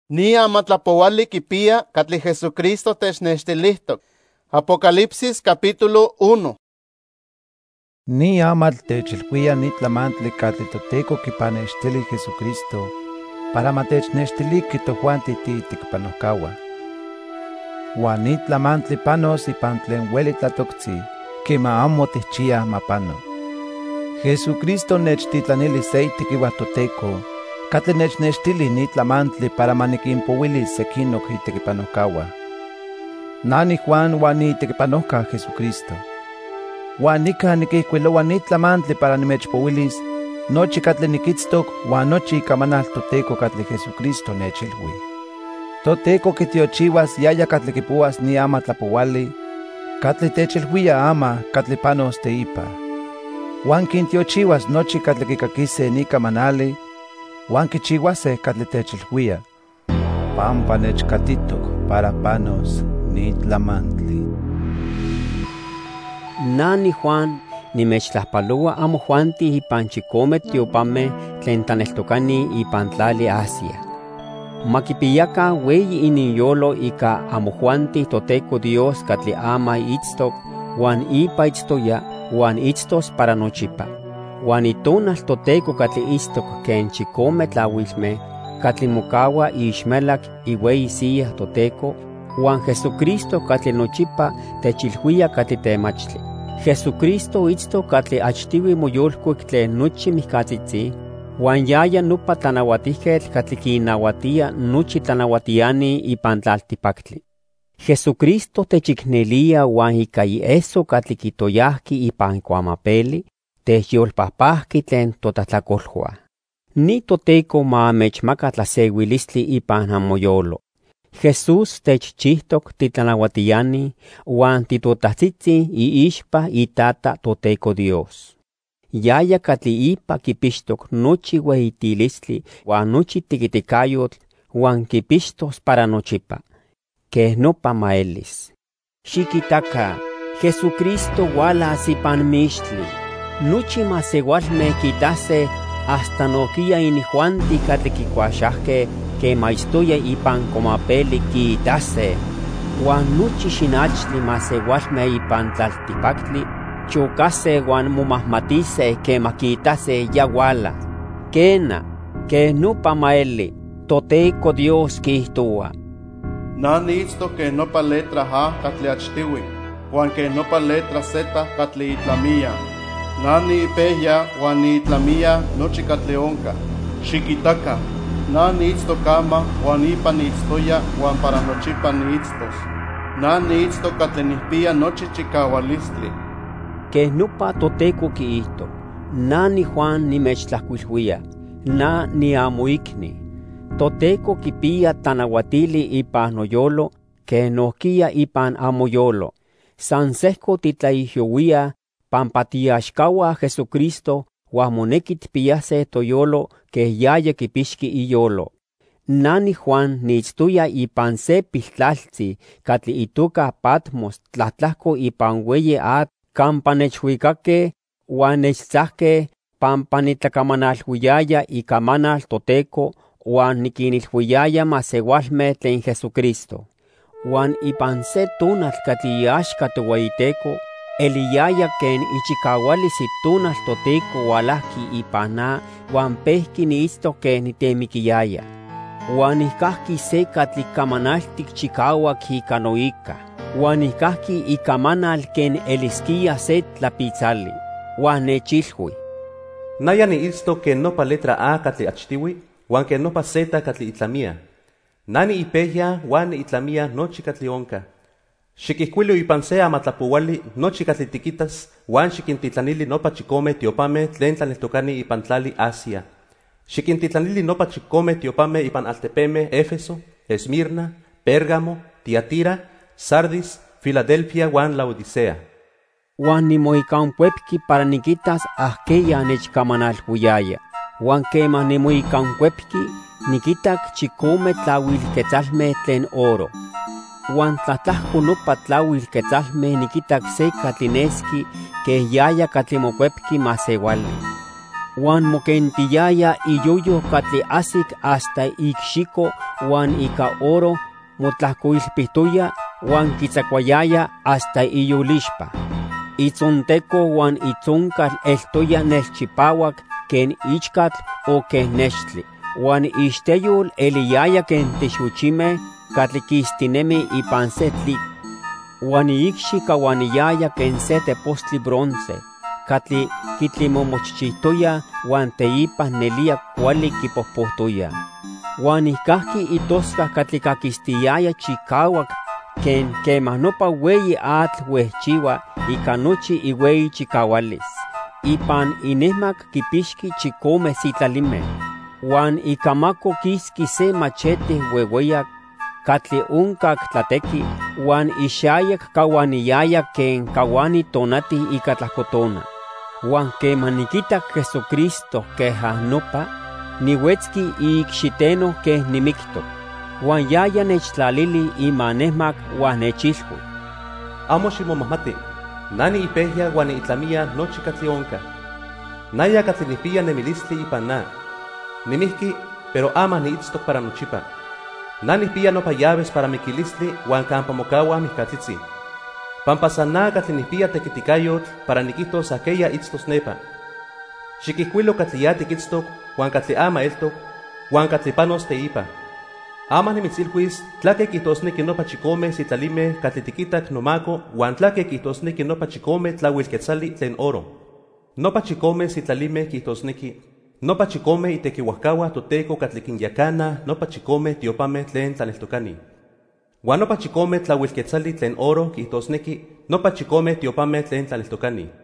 Ni amatlapowali kipia katli Jesucristo technextilihtok. Apocalipsis capítulo 1. Ni amal techilhuia ni tlamantli katli Toteco kipanextili Jesucristo para matechnextiliki tojuanti titikpanohkawa. Huan ni tlamantli panos ipan tlen ueli tlatokzi, kema amo techia mapano. Jesucristo nechtitlanili se itikiuah Toteco, katli nechnextili ni tlamantli para manikinpouilis sekinok itekipanohkawa. Nani Juan huan ni itekipanohka Jesucristo. Huan nika nikihkuiloua ni tlamantli para nimechpouilis nochi katli nikitztok huan nochi ikamanal Toteco katli Jesucristo nechilhui. Toteco kitiochiuas yaya katli kipouas ni amatlapouali, katli techilhuia ama katli panos teipa. Huan kintiochiuas nochi katli kikakise ni kamanali, huan kichiuase katli techilhuia, pampa nechkatitok para panos ni tlamantli. Nani Juan nimechtlahpaloa amo Juanti ipan chikome tiopame tlen tlaneltokani ipan tlali Asia. Makipiyaka weyi ininyolo ika amo Juanti Toteco Dios katli ama itztok, huan ipa itztoya, huan itztos para nochipa. Huan itonal Toteco katli istok ken chikome tlauilme, katli mokawa ixmelak iweyi siya Toteco, huan Jesucristo katli nochipa techilhuia katli temachli. Jesucristo itztok katli achtiwi moyolkuik tlen nochi mihkatzitzi, huan yaya nopa tlanauatijketl katli kinauatia nochi tlanauatiani ipan tlaltipaktli. Jesucristo techiknelia huan ika ieso katli kitoyahki ipan kuamapeli, techyolpahpahki tlen totatlakolhua. Ni Toteco ma mechmaka tlasewilistli ipan amoyolo. Jesús techchihtok titlanauatiani huan titotahtzitzin iixpa itata Toteco Dios. Yaya katli ipa kipixtok nochi weyitilistli huan nochi tikitikayotl huan kipixtos para nochipa. Keh nopa maelis. Xikitaka, Jesucristo ualas ipan mixtli. Nochi masewalme kitase hasta nokia inijuanti katli kikuaxahke kema istoya ipan komapeli kiitase. Huan nochi xinachtli masewalme ipan tlaltipaktli chokase huan momahmatise kema kiitase ya uala. Kena, keh nopa maeli, Toteco Dios kihtoa. Nani itztok ken nopa letra A katli achtiwi, huan ken nopa letra Z katli itlamia. Nani ipehya huan itlamia nochi katli onka. Xikitaka, nani itztok ama huan ipan itztoya huan para nochipa niitztos. Nani itztok katli nihpia nochi chikawalistli. Keh nopa Toteco kiihto, nani Juan nimechtlahkuilhuia, na niamoikni. Toteco kipia tanauatili ipan noyolo, keh nohkia ipan amoyolo. San sehko titlaihyouia pampa tiaxkaua Jesucristo huan moneki tipiyase toyolo keh yaya kipixki iyolo. Nani Juan niitztoya ipan se piltlaltzi katli itoka Patmos tlatlahko ipan weyi atl kampa nechhuikake huan nechtzahke pampa nitlakamanalhuiyaya ikamanal Toteco huan nikinilhuiyaya masewalme tlen Jesucristo. Huan ipan se tonal katli iaxka toweyiteco, eliyaya ken ichikawalis itonal Toteco ualahki ipana huan pehki niitztok ken nitemikiyaya. Huan ihkahki se katli kamanaltik chikawak ika noika. Huan ihkahki ikamanal ken eliskia se tlapitzali. Huan nechilhui. Naya niitztok ken nopa letra A katli achtiwi, huan ken nopa Z katli itlamia. Nani ipehya huan itlamia nochi katli onka. Xikihkuilo ipan se amatlapouali nochi katli tikitas huan xikintitlanili nopa chikome tiopame tlen tlaneltokani ipan tlali Asia. Xikintitlanili nopa chikome tiopame ipan altepeme Éfeso, Esmirna, Pérgamo, Tiatira, Sardis, Filadelfia huan Laodicea. Huan nimoikanpuepki para nikitas ahkeya nechkamanalhuyaya. Huan kema nimoikanpuepki nikitak chikome tlauilquetzalme tlen oro. Huan tlatlahko nopa tlauilquetzalme nikitak se katlineski keh yaya katlimokuepki masewali. Juan mokentiyaya iyuyo katli asik hasta ikxiko Juan ika oro motlahkoilpihtoya Juan kitzakuayaya hasta iyulixpa. Itzonteko Juan itzonkal eltoya nelchipawak ken ichkatl o ken nextli. Juan ixteyol eliyaya ken texuchime katli kistinemi ipan se tlik. Juan ikxi kawaniyaya ken se tepostli bronce, katli kitlimomochichihtoya Juan teipa nelia kuali kipohpohtoya. Juan ihkahki itoska katli kakistiyaya chikawak ken kemah nopa weyi atl wehchiwa ika nochi iweyi chikawalis. Ipan inehmak kipixki chikome sitlalimeh. Juan ikamako kiski se machete weweyak katli onkak tlateki, Juan ixayak kawaniyaya ken kawani tonati ika tlahkotona. Juan kemah nikitak Jesucristo keha nopa, niwetzki ikxiteno keh nimiktok. Juan yaya nechtlalili imanehmak Juan nechilhui: Amo ximomahmati, nani ipehya Juan itlamia nochi katli onka. Naya katli nipia nemilistli ipan na. Nimihki, pero ama niitztok para nochipa. Nani pia nopa llaves para mikilistli Juan kampa mokawa mihkatzitzi. Pampasana katli nipia tekitikayotl para nikihtos akeya itztos nepa. Xikihkuilo katli ya tikitztok Juan katli ama eltok, Juan katli panos teipa. Ama nimitzilhuis tlake kihtosneki nopa chikome sitlalime katli tikitak nomako Juan tlake kihtosneki nopa chikome tlauilketzali tlen oro. Nopa chikome sitlalime kihtosneki nopa chikome itekiuajkawa toteko katli kinyakana nopa chikome tiopame tlen tlaneltokani. Juan nopa chikome tlauilketzali tlen oro kihtosneki nopa chikome tiopame tlen tlaneltokani.